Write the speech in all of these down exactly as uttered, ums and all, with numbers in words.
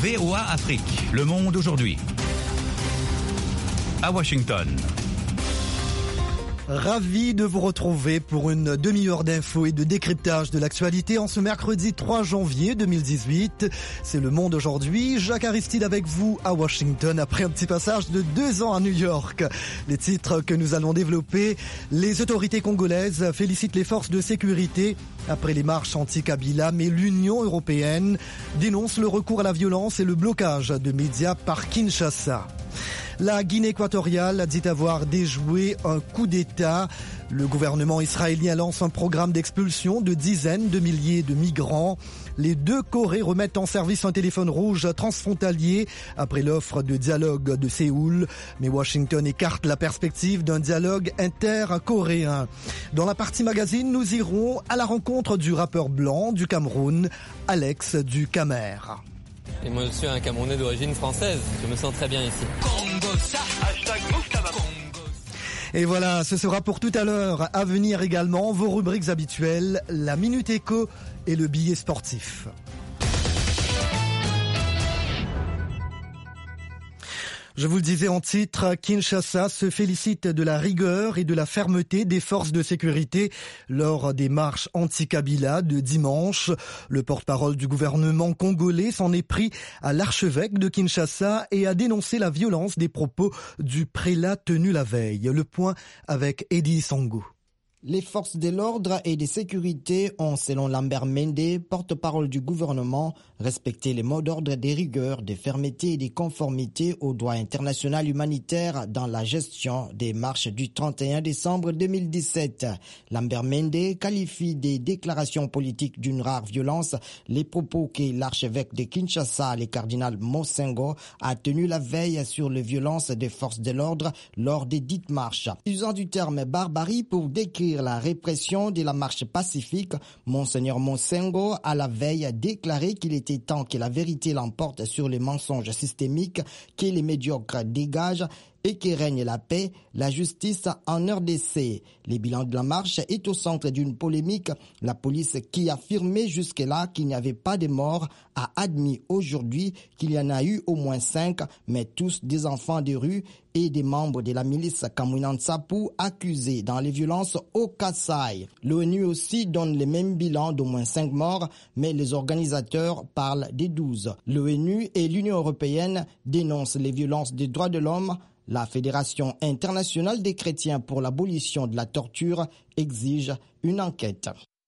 V O A Afrique, le monde aujourd'hui. À Washington. Ravi de vous retrouver pour une demi-heure d'infos et de décryptage de l'actualité en ce mercredi trois janvier deux mille dix-huit. C'est Le Monde aujourd'hui. Jacques Aristide avec vous à Washington après un petit passage de deux ans à New York. Les titres que nous allons développer. Les autorités congolaises félicitent les forces de sécurité après les marches anti-Kabila, mais l'Union européenne dénonce le recours à la violence et le blocage de médias par Kinshasa. La Guinée équatoriale dit avoir déjoué un coup d'État. Le gouvernement israélien lance un programme d'expulsion de dizaines de milliers de migrants. Les deux Corées remettent en service un téléphone rouge transfrontalier après l'offre de dialogue de Séoul. Mais Washington écarte la perspective d'un dialogue inter-coréen. Dans la partie magazine, nous irons à la rencontre du rappeur blanc du Cameroun, Alex du Camer. Et moi je suis un Camerounais d'origine française, je me sens très bien ici. Congo, ça, hashtag Et voilà, ce sera pour tout à l'heure. À venir également, vos rubriques habituelles, la Minute Éco et le billet sportif. Je vous le disais en titre, Kinshasa se félicite de la rigueur et de la fermeté des forces de sécurité lors des marches anti-Kabila de dimanche. Le porte-parole du gouvernement congolais s'en est pris à l'archevêque de Kinshasa et a dénoncé la violence des propos du prélat tenu la veille. Le point avec Eddie Sango. Les forces de l'ordre et de sécurité ont, selon Lambert Mende, porte-parole du gouvernement, respecté les mots d'ordre des rigueurs, de fermeté et de conformité au droit international humanitaire dans la gestion des marches du trente et un décembre deux mille dix-sept. Lambert Mende qualifie des déclarations politiques d'une rare violence les propos que l'archevêque de Kinshasa, le cardinal Mosengo, a tenus la veille sur les violences des forces de l'ordre lors des dites marches. Usant du terme barbarie pour décrire la répression de la marche pacifique, Monseigneur Mosengo a la veille déclaré qu'il était temps que la vérité l'emporte sur les mensonges systémiques, que les médiocres dégagent et que règne la paix, la justice en R D C. Le bilan de la marche est au centre d'une polémique. La police, qui affirmait jusque-là qu'il n'y avait pas de morts, a admis aujourd'hui qu'il y en a eu au moins cinq, mais tous des enfants de rue et des membres de la milice Kamwina Nsapu accusés dans les violences au Kasaï. L'ONU aussi donne le même bilan d'au moins cinq morts, mais les organisateurs parlent des douze. L'ONU et l'Union européenne dénoncent les violences des droits de l'homme. La Fédération internationale des chrétiens pour l'abolition de la torture exige une enquête.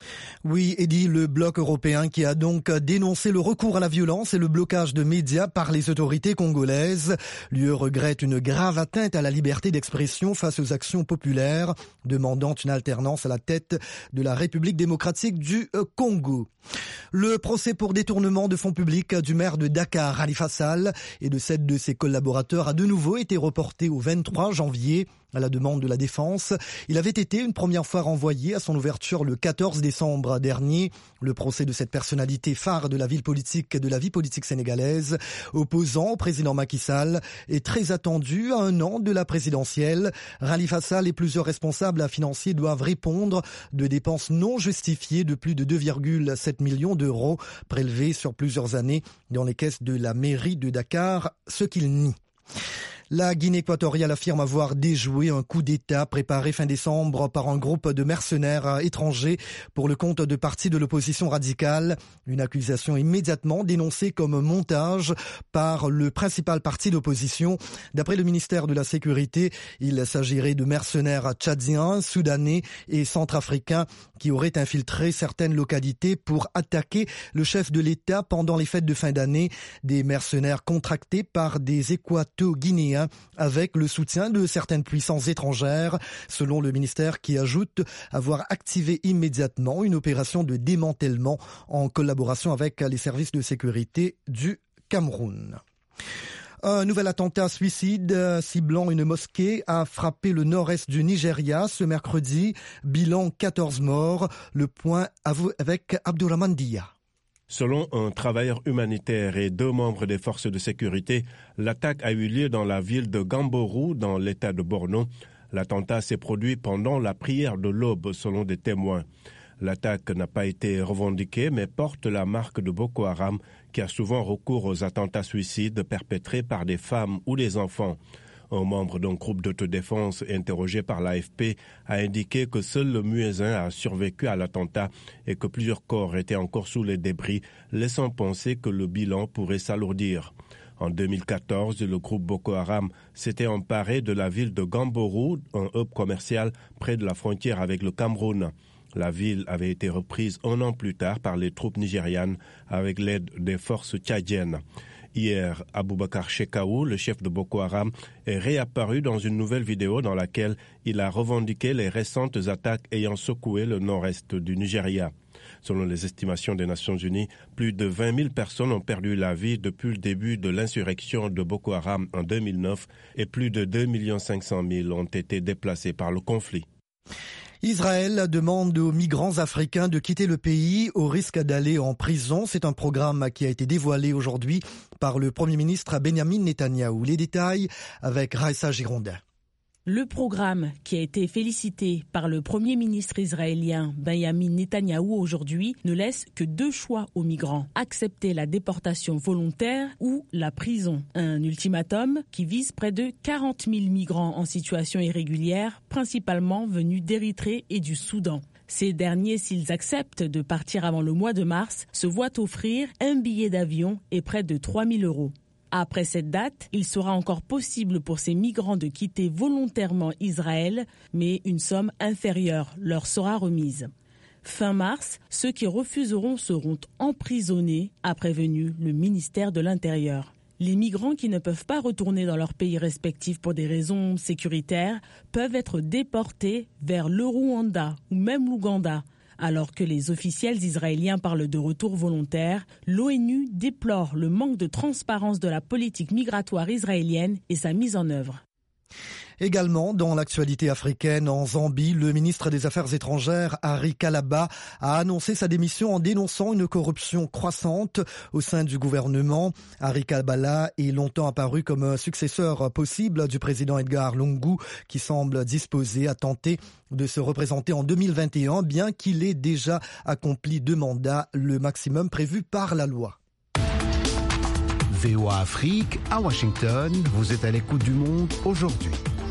Oui, Eddie, le bloc européen qui a donc dénoncé le recours à la violence et le blocage de médias par les autorités congolaises. L'U E regrette une grave atteinte à la liberté d'expression face aux actions populaires, demandant une alternance à la tête de la République démocratique du Congo. Le procès pour détournement de fonds publics du maire de Dakar, Khalifa Sall, et de sept de ses collaborateurs a de nouveau été reporté au vingt-trois janvier. À la demande de la défense, il avait été une première fois renvoyé à son ouverture le quatorze décembre dernier. Le procès de cette personnalité phare de la ville politique, de la vie politique sénégalaise, opposant au président Macky Sall, est très attendu à un an de la présidentielle. Khalifa Sall et plusieurs responsables financiers doivent répondre de dépenses non justifiées de plus de deux virgule sept millions d'euros prélevés sur plusieurs années dans les caisses de la mairie de Dakar, ce qu'il nie. La Guinée équatoriale affirme avoir déjoué un coup d'État préparé fin décembre par un groupe de mercenaires étrangers pour le compte de partis de l'opposition radicale. Une accusation immédiatement dénoncée comme montage par le principal parti d'opposition. D'après le ministère de la Sécurité, il s'agirait de mercenaires tchadiens, soudanais et centrafricains qui auraient infiltré certaines localités pour attaquer le chef de l'État pendant les fêtes de fin d'année. Des mercenaires contractés par des équato-guinéens avec le soutien de certaines puissances étrangères, selon le ministère qui ajoute avoir activé immédiatement une opération de démantèlement en collaboration avec les services de sécurité du Cameroun. Un nouvel attentat suicide ciblant une mosquée a frappé le nord-est du Nigeria ce mercredi. Bilan quatorze morts. Le point avec Abdourahmane Dia. Selon un travailleur humanitaire et deux membres des forces de sécurité, l'attaque a eu lieu dans la ville de Gamborou, dans l'état de Borno. L'attentat s'est produit pendant la prière de l'aube, selon des témoins. L'attaque n'a pas été revendiquée mais porte la marque de Boko Haram qui a souvent recours aux attentats suicides perpétrés par des femmes ou des enfants. Un membre d'un groupe d'autodéfense interrogé par l'A F P a indiqué que seul le muezzin a survécu à l'attentat et que plusieurs corps étaient encore sous les débris, laissant penser que le bilan pourrait s'alourdir. En deux mille quatorze, le groupe Boko Haram s'était emparé de la ville de Gamborou, un hub commercial près de la frontière avec le Cameroun. La ville avait été reprise un an plus tard par les troupes nigérianes avec l'aide des forces tchadiennes. Hier, Aboubakar Shekau, le chef de Boko Haram, est réapparu dans une nouvelle vidéo dans laquelle il a revendiqué les récentes attaques ayant secoué le nord-est du Nigeria. Selon les estimations des Nations Unies, plus de vingt mille personnes ont perdu la vie depuis le début de l'insurrection de Boko Haram en deux mille neuf et plus de deux millions cinq cent mille ont été déplacés par le conflit. Israël demande aux migrants africains de quitter le pays au risque d'aller en prison. C'est un programme qui a été dévoilé aujourd'hui par le Premier ministre Benjamin Netanyahou. Les détails avec Raissa Girondin. Le programme, qui a été félicité par le Premier ministre israélien Benjamin Netanyahou aujourd'hui, ne laisse que deux choix aux migrants. Accepter la déportation volontaire ou la prison. Un ultimatum qui vise près de quarante mille migrants en situation irrégulière, principalement venus d'Érythrée et du Soudan. Ces derniers, s'ils acceptent de partir avant le mois de mars, se voient offrir un billet d'avion et près de trois mille euros. Après cette date, il sera encore possible pour ces migrants de quitter volontairement Israël, mais une somme inférieure leur sera remise. Fin mars, ceux qui refuseront seront emprisonnés, a prévenu le ministère de l'Intérieur. Les migrants qui ne peuvent pas retourner dans leur pays respectif pour des raisons sécuritaires peuvent être déportés vers le Rwanda ou même l'Ouganda. Alors que les officiels israéliens parlent de retour volontaire, l'ONU déplore le manque de transparence de la politique migratoire israélienne et sa mise en œuvre. Également, dans l'actualité africaine, en Zambie, le ministre des Affaires étrangères, Harry Kalaba, a annoncé sa démission en dénonçant une corruption croissante au sein du gouvernement. Harry Kalaba est longtemps apparu comme un successeur possible du président Edgar Lungu, qui semble disposé à tenter de se représenter en deux mille vingt et un, bien qu'il ait déjà accompli deux mandats, le maximum prévu par la loi. V O A Afrique, à Washington, vous êtes à l'écoute du monde aujourd'hui.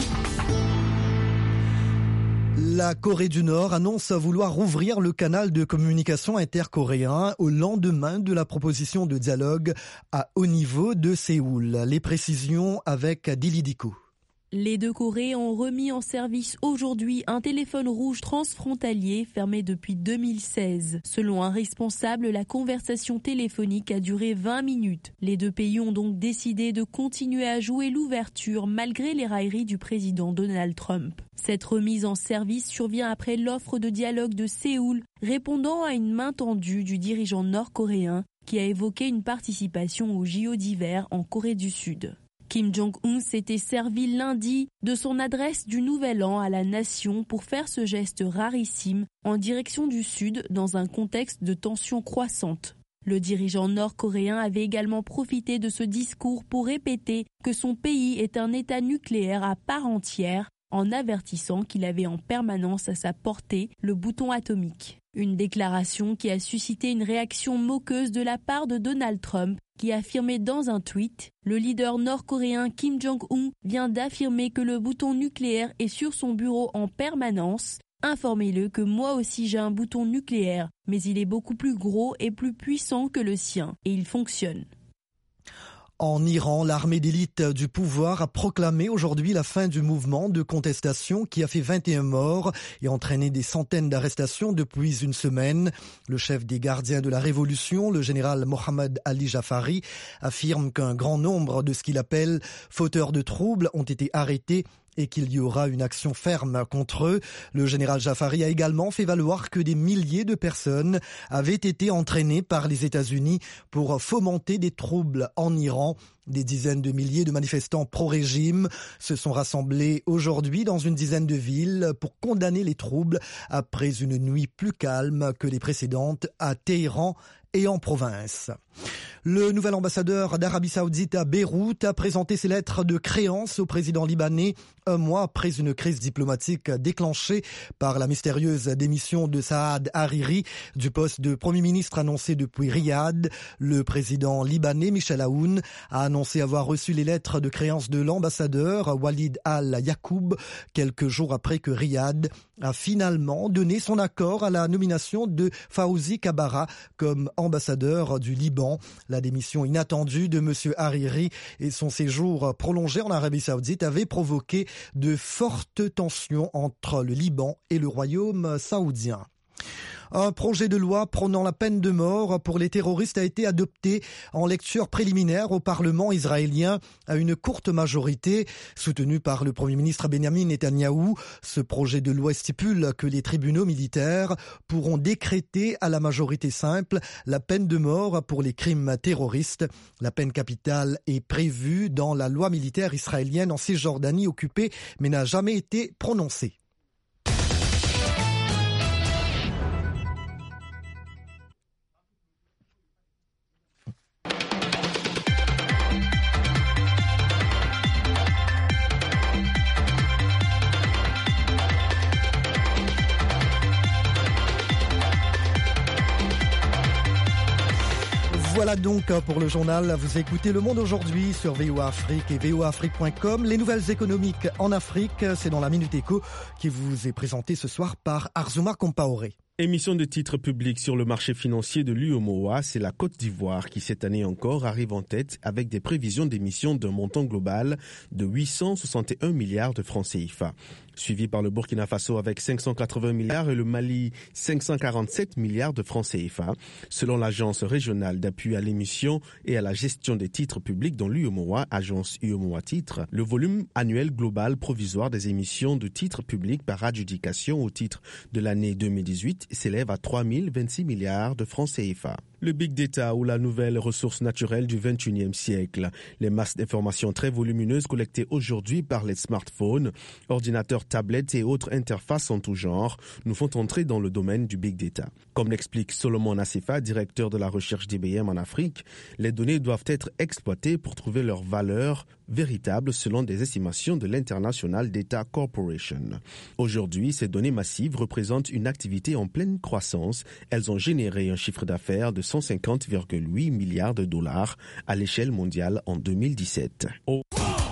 La Corée du Nord annonce vouloir rouvrir le canal de communication intercoréen au lendemain de la proposition de dialogue à haut niveau de Séoul. Les précisions avec Dili Diko. Les deux Corées ont remis en service aujourd'hui un téléphone rouge transfrontalier fermé depuis deux mille seize. Selon un responsable, la conversation téléphonique a duré vingt minutes. Les deux pays ont donc décidé de continuer à jouer l'ouverture malgré les railleries du président Donald Trump. Cette remise en service survient après l'offre de dialogue de Séoul, répondant à une main tendue du dirigeant nord-coréen qui a évoqué une participation aux J O d'hiver en Corée du Sud. Kim Jong-un s'était servi lundi de son adresse du Nouvel An à la nation pour faire ce geste rarissime en direction du Sud dans un contexte de tensions croissantes. Le dirigeant nord-coréen avait également profité de ce discours pour répéter que son pays est un État nucléaire à part entière, en avertissant qu'il avait en permanence à sa portée le bouton atomique. Une déclaration qui a suscité une réaction moqueuse de la part de Donald Trump, qui affirmait dans un tweet « Le leader nord-coréen Kim Jong-un vient d'affirmer que le bouton nucléaire est sur son bureau en permanence. Informez-le que moi aussi j'ai un bouton nucléaire, mais il est beaucoup plus gros et plus puissant que le sien, et il fonctionne. » En Iran, l'armée d'élite du pouvoir a proclamé aujourd'hui la fin du mouvement de contestation qui a fait vingt et un morts et entraîné des centaines d'arrestations depuis une semaine. Le chef des gardiens de la révolution, le général Mohammad Ali Jafari, affirme qu'un grand nombre de ce qu'il appelle fauteurs de troubles ont été arrêtés et qu'il y aura une action ferme contre eux. Le général Jafari a également fait valoir que des milliers de personnes avaient été entraînées par les États-Unis pour fomenter des troubles en Iran. Des dizaines de milliers de manifestants pro-régime se sont rassemblés aujourd'hui dans une dizaine de villes pour condamner les troubles après une nuit plus calme que les précédentes à Téhéran et en province. Le nouvel ambassadeur d'Arabie Saoudite à Beyrouth a présenté ses lettres de créance au président libanais un mois après une crise diplomatique déclenchée par la mystérieuse démission de Saad Hariri du poste de Premier ministre annoncé depuis Riyad. Le président libanais Michel Aoun a annoncé avoir reçu les lettres de créance de l'ambassadeur Walid Al-Yakoub quelques jours après que Riyad a finalement donné son accord à la nomination de Fawzi Kabara comme ambassadeur du Liban. La démission inattendue de M. Hariri et son séjour prolongé en Arabie Saoudite avaient provoqué de fortes tensions entre le Liban et le royaume saoudien. Un projet de loi prônant la peine de mort pour les terroristes a été adopté en lecture préliminaire au Parlement israélien à une courte majorité, soutenu par le Premier ministre Benjamin Netanyahou. Ce projet de loi stipule que les tribunaux militaires pourront décréter à la majorité simple la peine de mort pour les crimes terroristes. La peine capitale est prévue dans la loi militaire israélienne en Cisjordanie occupée, mais n'a jamais été prononcée. Voilà donc pour le journal. Vous écoutez Le Monde aujourd'hui sur V O A Afrique et V O A Afrique point com. Les nouvelles économiques en Afrique, c'est dans la Minute Éco qui vous est présentée ce soir par Arzouma Compaoré. Émission de titres publics sur le marché financier de l'U E M O A, c'est la Côte d'Ivoire qui cette année encore arrive en tête avec des prévisions d'émissions d'un montant global de huit cent soixante et un milliards de francs C F A. Suivi par le Burkina Faso avec cinq cent quatre-vingts milliards et le Mali cinq cent quarante-sept milliards de francs C F A. Selon l'agence régionale d'appui à l'émission et à la gestion des titres publics dans l'U E M O A, agence U E M O A Titres, le volume annuel global provisoire des émissions de titres publics par adjudication au titre de l'année deux mille dix-huit s'élève à trois mille vingt-six milliards de francs C F A. Le big data ou la nouvelle ressource naturelle du vingt et unième siècle. Les masses d'informations très volumineuses collectées aujourd'hui par les smartphones, ordinateurs, tablettes et autres interfaces en tout genre nous font entrer dans le domaine du big data. Comme l'explique Solomon Asifa, directeur de la recherche d'I B M en Afrique, les données doivent être exploitées pour trouver leur valeur véritable selon des estimations de l'International Data Corporation. Aujourd'hui, ces données massives représentent une activité en pleine croissance. Elles ont généré un chiffre d'affaires de cent cinquante virgule huit milliards de dollars à l'échelle mondiale en deux mille dix-sept. Oh.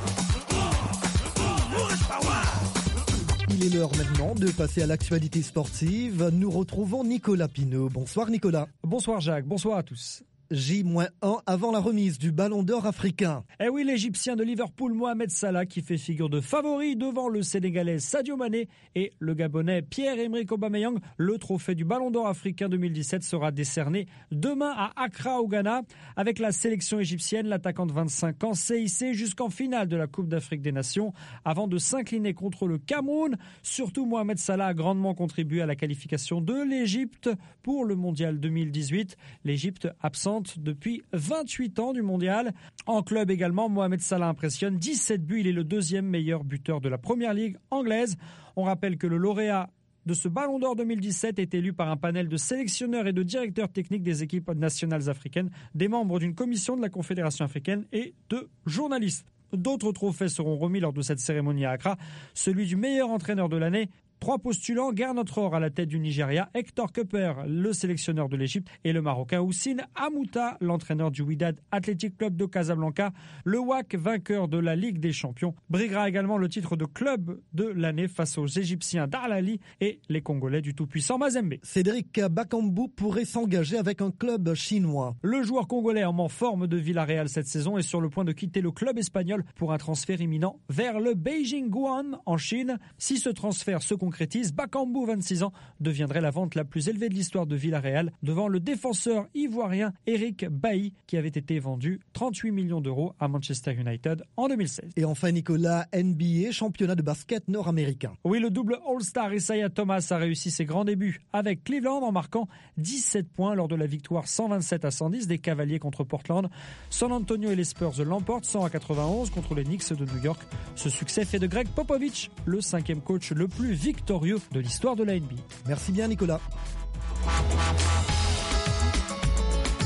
Il est l'heure maintenant de passer à l'actualité sportive. Nous retrouvons Nicolas Pinault. Bonsoir Nicolas. Bonsoir Jacques, bonsoir à tous. J un avant la remise du Ballon d'Or africain. Eh oui, l'Égyptien de Liverpool Mohamed Salah qui fait figure de favori devant le Sénégalais Sadio Mané et le Gabonais Pierre-Emerick Aubameyang. Le trophée du Ballon d'Or africain deux mille dix-sept sera décerné demain à Accra au Ghana. Avec la sélection égyptienne, l'attaquant de vingt-cinq ans s'est hissé jusqu'en finale de la Coupe d'Afrique des Nations avant de s'incliner contre le Cameroun. Surtout, Mohamed Salah a grandement contribué à la qualification de l'Égypte pour le Mondial deux mille dix-huit. L'Égypte absente depuis vingt-huit ans du mondial. En club également, Mohamed Salah impressionne. dix-sept buts, il est le deuxième meilleur buteur de la première ligue anglaise. On rappelle que le lauréat de ce Ballon d'Or deux mille dix-sept est élu par un panel de sélectionneurs et de directeurs techniques des équipes nationales africaines, des membres d'une commission de la Confédération africaine et de journalistes. D'autres trophées seront remis lors de cette cérémonie à Accra. Celui du meilleur entraîneur de l'année. Trois postulants, Gernot Rohr à la tête du Nigeria, Hector Cupper, le sélectionneur de l'Égypte, et le Marocain Houssine Amouta, l'entraîneur du Wydad Athletic Club de Casablanca. Le W A C, vainqueur de la Ligue des Champions, briguera également le titre de club de l'année face aux Égyptiens d'Al-Ahly et les Congolais du tout-puissant Mazembe. Cédric Bakambu pourrait s'engager avec un club chinois. Le joueur congolais en forme de Villarreal cette saison est sur le point de quitter le club espagnol pour un transfert imminent vers le Beijing Guoan en Chine. Si ce transfert se concrétise, Bakambu, vingt-six ans, deviendrait la vente la plus élevée de l'histoire de Villarreal devant le défenseur ivoirien Eric Bailly qui avait été vendu trente-huit millions d'euros à Manchester United en deux mille seize. Et enfin Nicolas, N B A, championnat de basket nord-américain. Oui, le double All-Star Isaiah Thomas a réussi ses grands débuts avec Cleveland en marquant dix-sept points lors de la victoire cent vingt-sept à cent dix des Cavaliers contre Portland. San Antonio et les Spurs l'emportent cent à quatre-vingt-onze contre les Knicks de New York. Ce succès fait de Greg Popovich le cinquième coach le plus victorieux de l'histoire de la N B A. Merci bien Nicolas.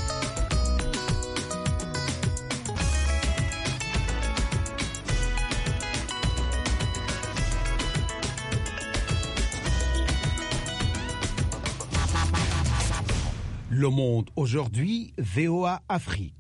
Le Monde aujourd'hui, V O A Afrique.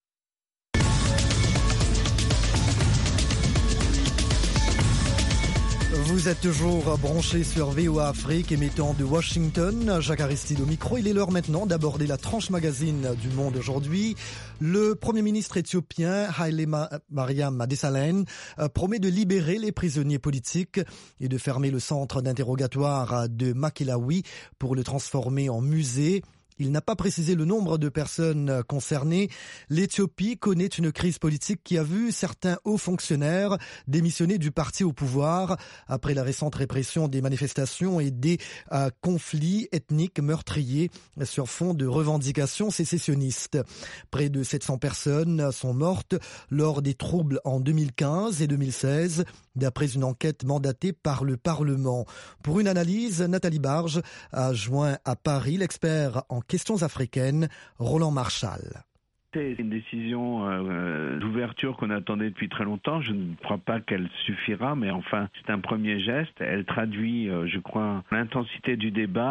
Vous êtes toujours branchés sur V O A Afrique, émettant de Washington. Jacques Aristide au micro. Il est l'heure maintenant d'aborder la tranche magazine du Monde aujourd'hui. Le Premier ministre éthiopien Haile Mariam Desalegn promet de libérer les prisonniers politiques et de fermer le centre d'interrogatoire de Makilawi pour le transformer en musée. Il n'a pas précisé le nombre de personnes concernées. L'Éthiopie connaît une crise politique qui a vu certains hauts fonctionnaires démissionner du parti au pouvoir après la récente répression des manifestations et des euh, conflits ethniques meurtriers sur fond de revendications sécessionnistes. Près de sept cents personnes sont mortes lors des troubles en deux mille quinze et deux mille seize, d'après une enquête mandatée par le Parlement. Pour une analyse, Nathalie Barge a joint à Paris l'expert en questions africaines, Roland Marchal. C'est une décision euh, d'ouverture qu'on attendait depuis très longtemps. Je ne crois pas qu'elle suffira, mais enfin, c'est un premier geste. Elle traduit, euh, je crois, l'intensité du débat.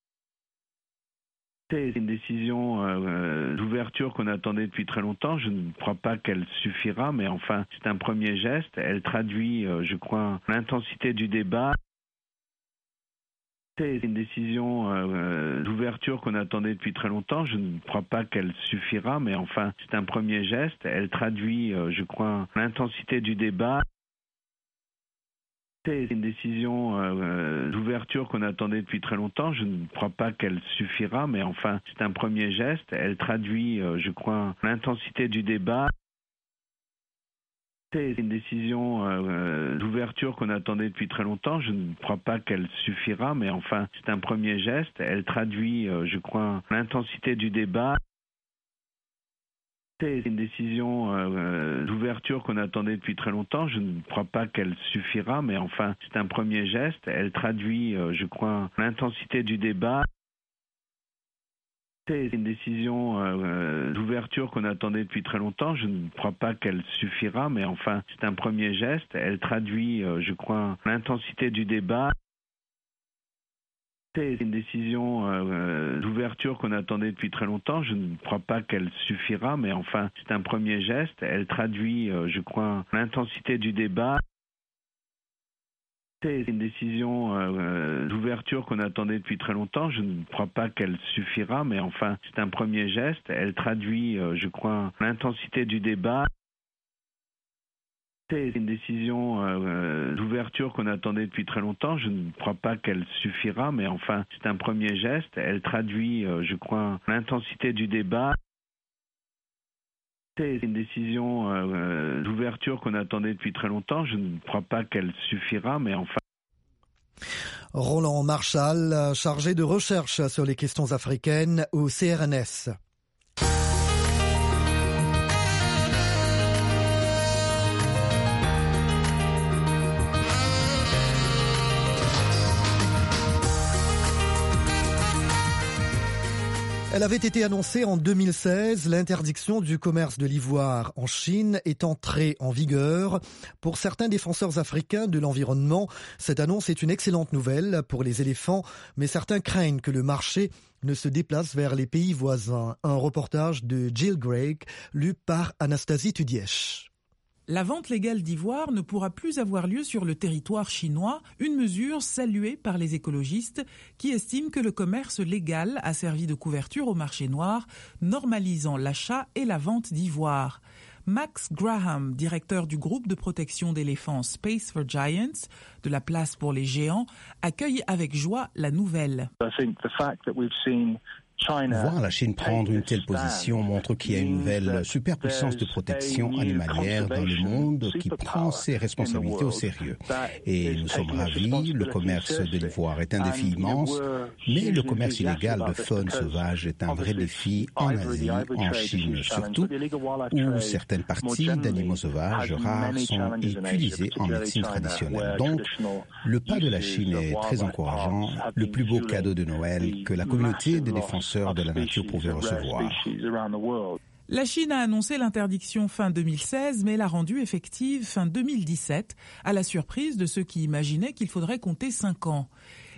C'est une décision euh, d'ouverture qu'on attendait depuis très longtemps. Je ne crois pas qu'elle suffira, mais enfin, c'est un premier geste. Elle traduit, euh, je crois, l'intensité du débat. C'est une décision euh, d'ouverture qu'on attendait depuis très longtemps. Je ne crois pas qu'elle suffira, mais enfin, c'est un premier geste. Elle traduit, euh, je crois, l'intensité du débat. C'est une décision euh, d'ouverture qu'on attendait depuis très longtemps. Je ne crois pas qu'elle suffira, mais enfin, c'est un premier geste. Elle traduit, euh, je crois, l'intensité du débat. C'est une décision euh, d'ouverture qu'on attendait depuis très longtemps. Je ne crois pas qu'elle suffira, mais enfin, c'est un premier geste. Elle traduit, euh, je crois, l'intensité du débat. C'est une décision euh, d'ouverture qu'on attendait depuis très longtemps. Je ne crois pas qu'elle suffira, mais enfin, c'est un premier geste. Elle traduit, euh, je crois, l'intensité du débat. C'est une décision euh, d'ouverture qu'on attendait depuis très longtemps. Je ne crois pas qu'elle suffira, mais enfin, c'est un premier geste. Elle traduit, euh, je crois, l'intensité du débat. C'est une décision euh, d'ouverture qu'on attendait depuis très longtemps. Je ne crois pas qu'elle suffira, mais enfin, c'est un premier geste. Elle traduit, euh, je crois, l'intensité du débat. C'est une décision euh, d'ouverture qu'on attendait depuis très longtemps. Je ne crois pas qu'elle suffira, mais enfin, c'est un premier geste. Elle traduit, euh, je crois, l'intensité du débat. C'est une décision euh, d'ouverture qu'on attendait depuis très longtemps. Je ne crois pas qu'elle suffira, mais enfin, c'est un premier geste. Elle traduit, euh, je crois, l'intensité du débat. C'est une décision euh, d'ouverture qu'on attendait depuis très longtemps. Je ne crois pas qu'elle suffira, mais enfin... Roland Marchal, chargé de recherche sur les questions africaines au C R N S. Elle avait été annoncée en deux mille seize. L'interdiction du commerce de l'ivoire en Chine est entrée en vigueur. Pour certains défenseurs africains de l'environnement, cette annonce est une excellente nouvelle pour les éléphants, mais certains craignent que le marché ne se déplace vers les pays voisins. Un reportage de Jill Gregg, lu par Anastasie Tudièche. La vente légale d'ivoire ne pourra plus avoir lieu sur le territoire chinois, une mesure saluée par les écologistes qui estiment que le commerce légal a servi de couverture au marché noir, normalisant l'achat et la vente d'ivoire. Max Graham, directeur du groupe de protection d'éléphants Space for Giants, de la place pour les géants, accueille avec joie la nouvelle. Voir la Chine prendre une telle position montre qu'il y a une nouvelle superpuissance de protection animalière dans le monde qui prend ses responsabilités au sérieux. Et nous sommes ravis, le commerce de l'ivoire est un défi immense, mais le commerce illégal de faune sauvage est un vrai défi en Asie, en Chine surtout, où certaines parties d'animaux sauvages rares sont utilisées en médecine traditionnelle. Donc, le pas de la Chine est très encourageant, le plus beau cadeau de Noël que la communauté des défenseurs de la nature pouvait recevoir. La Chine a annoncé l'interdiction fin deux mille seize, mais l'a rendue effective fin deux mille dix-sept, à la surprise de ceux qui imaginaient qu'il faudrait compter cinq ans.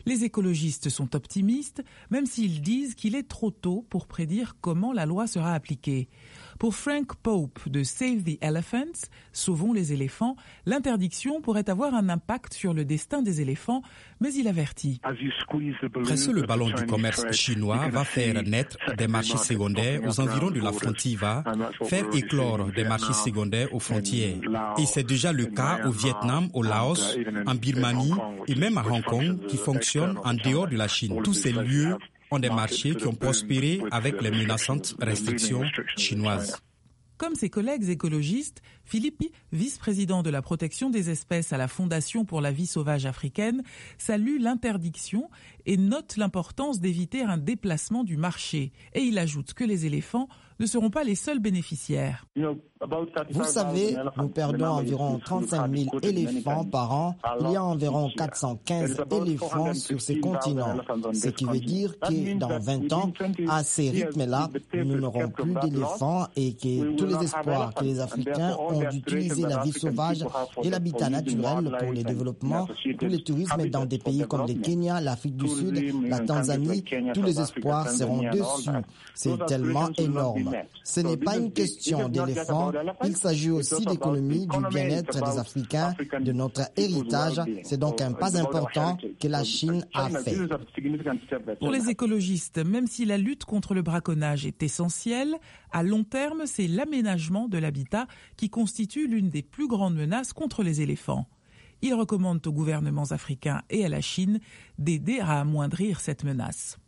Les écologistes sont optimistes, même s'ils disent qu'il est trop tôt pour prédire comment la loi sera appliquée. Pour Frank Pope de Save the Elephants, Sauvons les éléphants, l'interdiction pourrait avoir un impact sur le destin des éléphants, mais il avertit. Presser le ballon du commerce chinois va faire naître des marchés secondaires aux environs de la frontière, va faire éclore des marchés secondaires aux frontières. Et c'est déjà le cas au Vietnam, au Laos, en Birmanie et même à Hong Kong qui fonctionnent en dehors de la Chine. Tous ces lieux ont des marchés qui ont prospéré avec les menaçantes restrictions chinoises. Comme ses collègues écologistes, Philippe, vice-président de la protection des espèces à la Fondation pour la vie sauvage africaine, salue l'interdiction et note l'importance d'éviter un déplacement du marché. Et il ajoute que les éléphants ne seront pas les seuls bénéficiaires. Vous savez, nous perdons environ trente-cinq mille éléphants par an. Il y a environ quatre cent quinze éléphants sur ces continents. Ce qui veut dire que dans vingt ans, à ces rythmes-là, nous n'aurons plus d'éléphants et que tous les espoirs que les Africains ont d'utiliser la vie sauvage et l'habitat naturel pour le développement, pour le tourisme dans des pays comme le Kenya, l'Afrique du Sud, la Tanzanie, tous les espoirs seront dessus. C'est tellement énorme. Ce n'est pas une question d'éléphants, il s'agit aussi d'économie, du bien-être des Africains, de notre héritage. C'est donc un pas important que la Chine a fait. Pour les écologistes, même si la lutte contre le braconnage est essentielle, à long terme, c'est l'aménagement de l'habitat qui constitue l'une des plus grandes menaces contre les éléphants. Ils recommandent aux gouvernements africains et à la Chine d'aider à amoindrir cette menace.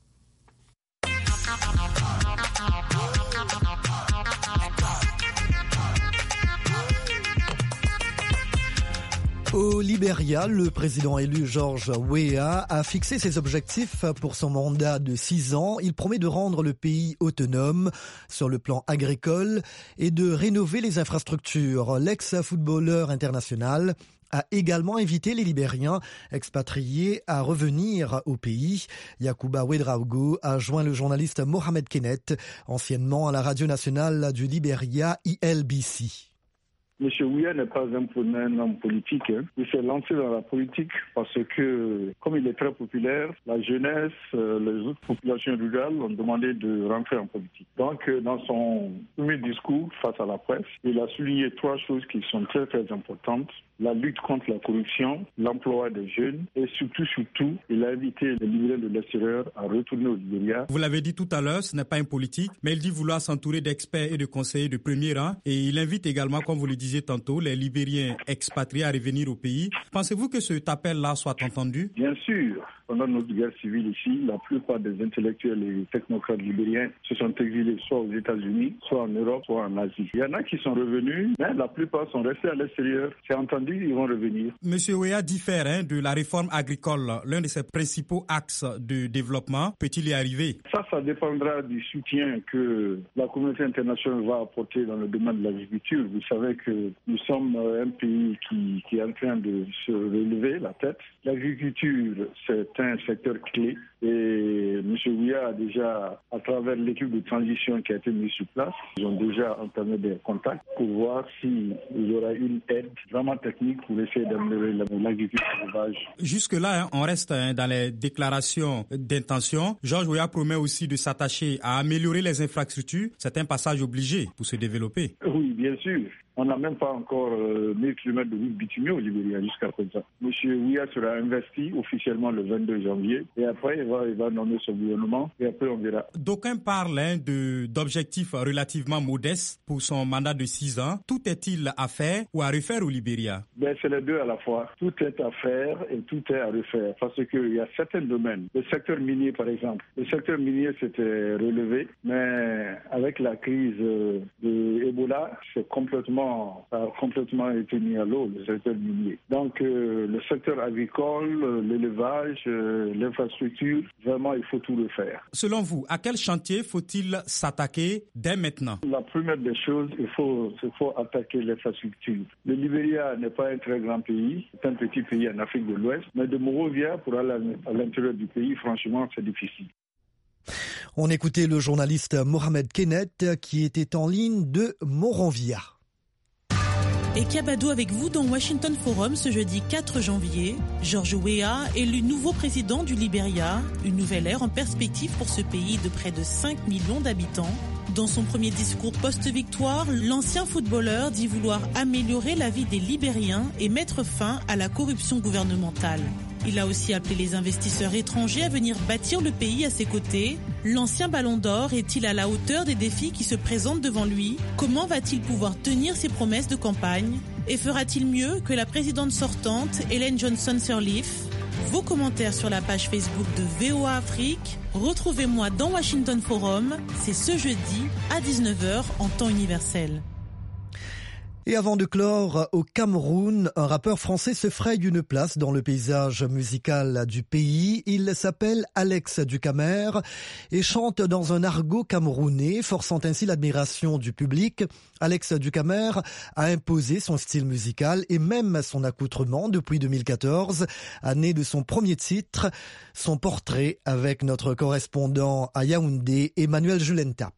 Au Libéria, le président élu George Weah a fixé ses objectifs pour son mandat de six ans. Il promet de rendre le pays autonome sur le plan agricole et de rénover les infrastructures. L'ex-footballeur international a également invité les Libériens expatriés à revenir au pays. Yacouba Ouedraogo a joint le journaliste Mohamed Kenneth, anciennement à la radio nationale du Libéria I L B C. Monsieur Weah n'est pas un, un homme politique. Hein. Il s'est lancé dans la politique parce que, comme il est très populaire, la jeunesse, euh, les autres populations rurales ont demandé de rentrer en politique. Donc, euh, dans son premier discours face à la presse, il a souligné trois choses qui sont très, très importantes. La lutte contre la corruption, l'emploi des jeunes et surtout, surtout, il a invité les Libériens de l'extérieur à retourner au Libéria. Vous l'avez dit tout à l'heure, ce n'est pas un politique, mais il dit vouloir s'entourer d'experts et de conseillers de premier rang. Et il invite également, comme vous le disiez tantôt, les Libériens expatriés à revenir au pays. Pensez-vous que cet appel-là soit entendu? Bien sûr. Pendant notre guerre civile ici, la plupart des intellectuels et technocrates libériens se sont exilés soit aux États-Unis, soit en Europe, soit en Asie. Il y en a qui sont revenus, mais la plupart sont restés à l'extérieur. C'est entendu, ils vont revenir. Monsieur Weah diffère hein, de la réforme agricole, l'un de ses principaux axes de développement. Peut-il y arriver? Ça, ça dépendra du soutien que la communauté internationale va apporter dans le domaine de l'agriculture. Vous savez que nous sommes un pays qui, qui est en train de se relever la tête. L'agriculture, c'est un secteur clé et M. Weah a déjà, à travers l'équipe de transition qui a été mise sur place, ils ont déjà entamé des contacts pour voir s'il y aura une aide vraiment technique pour essayer d'améliorer l'agriculture sauvage. Jusque-là, hein, on reste hein, dans les déclarations d'intention. George Weah promet aussi de s'attacher à améliorer les infrastructures. C'est un passage obligé pour se développer. Oui, bien sûr. On n'a même pas encore euh, mille kilomètres de route bitumée au Libéria jusqu'à présent. M. Weah sera investi officiellement le vingt-deux janvier et après il va, il va nommer son gouvernement et après on verra. D'aucuns parlent hein, de, d'objectifs relativement modestes pour son mandat de six ans. Tout est-il à faire ou à refaire au Libéria? Ben, c'est les deux à la fois. Tout est à faire et tout est à refaire parce qu'il y a certains domaines. Le secteur minier par exemple. Le secteur minier s'était relevé mais avec la crise de Ebola, c'est complètement a complètement été mis à l'eau, le secteur minier. Donc, euh, le secteur agricole, euh, l'élevage, euh, l'infrastructure, vraiment, il faut tout refaire. Selon vous, à quel chantier faut-il s'attaquer dès maintenant? La première des choses, il faut, il faut attaquer l'infrastructure. Le Libéria n'est pas un très grand pays, c'est un petit pays en Afrique de l'Ouest, mais de Monrovia pour aller à l'intérieur du pays, franchement, c'est difficile. On écoutait le journaliste Mohamed Kenneth qui était en ligne de Monrovia. Et Kabado avec vous dans Washington Forum ce jeudi quatre janvier. George Weah, élu nouveau président du Libéria, une nouvelle ère en perspective pour ce pays de près de cinq millions d'habitants. Dans son premier discours post-victoire, l'ancien footballeur dit vouloir améliorer la vie des Libériens et mettre fin à la corruption gouvernementale. Il a aussi appelé les investisseurs étrangers à venir bâtir le pays à ses côtés. L'ancien Ballon d'Or est-il à la hauteur des défis qui se présentent devant lui? Comment va-t-il pouvoir tenir ses promesses de campagne? Et fera-t-il mieux que la présidente sortante, Ellen Johnson Sirleaf? Vos commentaires sur la page Facebook de V O A Afrique. Retrouvez-moi dans Washington Forum, c'est ce jeudi à dix-neuf heures en temps universel. Et avant de clore, au Cameroun, un rappeur français se fraye une place dans le paysage musical du pays. Il s'appelle Alex Ducamer et chante dans un argot camerounais, forçant ainsi l'admiration du public. Alex Ducamer a imposé son style musical et même son accoutrement depuis deux mille quatorze, année de son premier titre. Son portrait avec notre correspondant à Yaoundé, Emmanuel Julenta.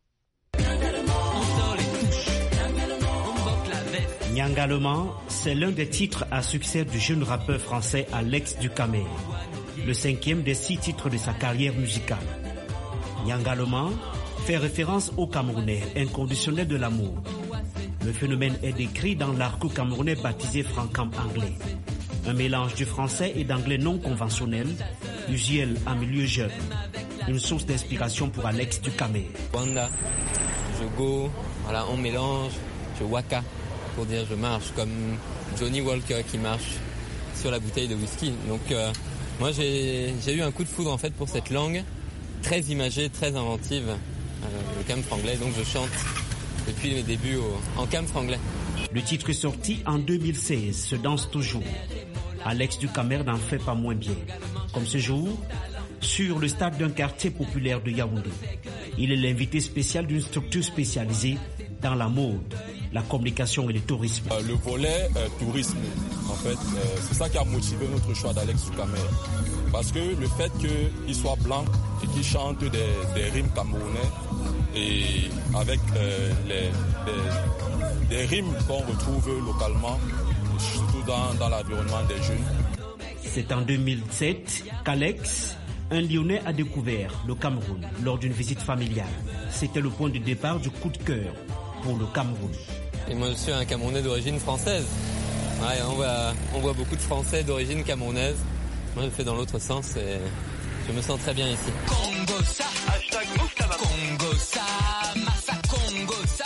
Nyangalema, c'est l'un des titres à succès du jeune rappeur français Alex Ducamer, le cinquième des six titres de sa carrière musicale. Nyangalema fait référence au Camerounais inconditionnel de l'amour. Le phénomène est décrit dans l'argot camerounais baptisé Francam anglais, un mélange du français et d'anglais non conventionnel, usuel en milieu jeune, une source d'inspiration pour Alex Ducamer. Wanda, je go, voilà, on mélange, je waka. Pour dire je marche, comme Johnny Walker qui marche sur la bouteille de whisky. Donc euh, moi j'ai, j'ai eu un coup de foudre en fait pour cette langue très imagée, très inventive, euh, le camp franglais. Donc je chante depuis mes débuts au, en camp franglais. Le titre est sorti en deux mille seize, se danse toujours. Alex Ducamer n'en fait pas moins bien. Comme ce jour, sur le stade d'un quartier populaire de Yaoundé. Il est l'invité spécial d'une structure spécialisée dans la mode, la communication et le tourisme. Euh, le volet euh, tourisme, en fait, euh, c'est ça qui a motivé notre choix d'Alex Ducamer. Parce que le fait qu'il soit blanc et qu'il chante des, des rimes camerounais et avec euh, les, les, des rimes qu'on retrouve localement, surtout dans, dans l'environnement des jeunes. C'est en deux mille sept qu'Alex, un Lyonnais, a découvert le Cameroun lors d'une visite familiale. C'était le point de départ du coup de cœur pour le Cameroun. Et moi je suis un Camerounais d'origine française. Ouais, on, voit, on voit beaucoup de Français d'origine camerounaise. Moi je le fais dans l'autre sens et je me sens très bien ici. Congossa, hashtag Congossa, Massa Congossa.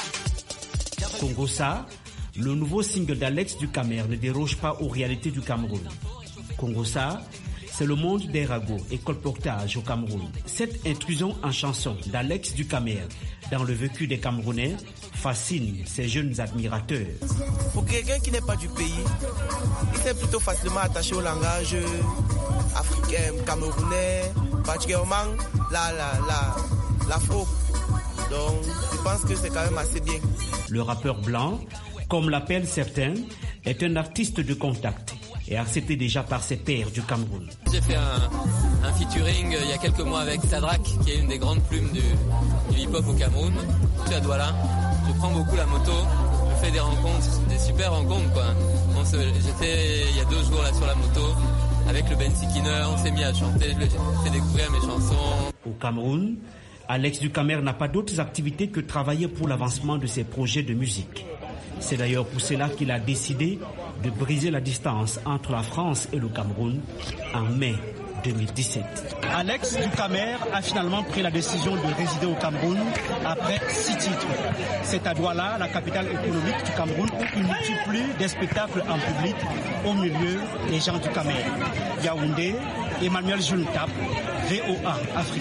Congossa, le nouveau single d'Alex Ducamer ne déroge pas aux réalités du Cameroun. Congossa, c'est le monde des ragots et colportages au Cameroun. Cette intrusion en chanson d'Alex Ducamer dans le vécu des Camerounais fascine ses jeunes admirateurs. Pour quelqu'un qui n'est pas du pays, il s'est plutôt facilement attaché au langage africain, camerounais, particulièrement la, la, la, l'afro. Donc je pense que c'est quand même assez bien. Le rappeur blanc, comme l'appellent certains, est un artiste de contact et accepté déjà par ses pairs du Cameroun. J'ai fait un, un featuring euh, il y a quelques mois avec Sadrak, qui est une des grandes plumes du, du hip-hop au Cameroun. Je suis à Douala, je prends beaucoup la moto, je fais des rencontres, des super rencontres quoi. On se, j'étais il y a deux jours là sur la moto avec le Ben Sikiner, on s'est mis à chanter, je lui ai fait découvrir mes chansons. Au Cameroun, Alex Ducamer n'a pas d'autres activités que travailler pour l'avancement de ses projets de musique. C'est d'ailleurs pour cela qu'il a décidé de briser la distance entre la France et le Cameroun en mai deux mille dix-sept. Alex Ducamer a finalement pris la décision de résider au Cameroun après six titres. C'est à Douala, la capitale économique du Cameroun, où il multiplie des spectacles en public au milieu des gens du Cameroun. Yaoundé, Emmanuel Julenta, V O A Afrique.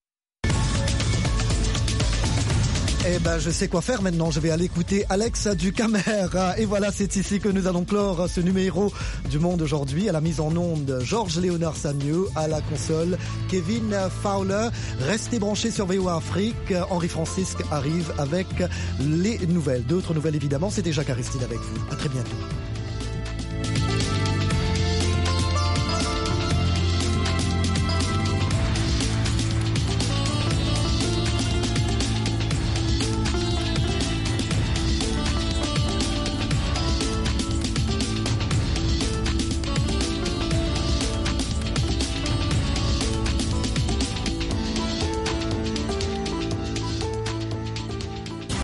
Eh ben, je sais quoi faire maintenant. Je vais aller écouter Alex Ducamer. Et voilà, c'est ici que nous allons clore ce numéro du Monde aujourd'hui. À la mise en onde, Georges Léonard Sagneux. À la console, Kevin Fowler. Restez branchés sur V O A Afrique. Henri Francisque arrive avec les nouvelles. D'autres nouvelles, évidemment. C'était Jacques Aristide avec vous. À très bientôt.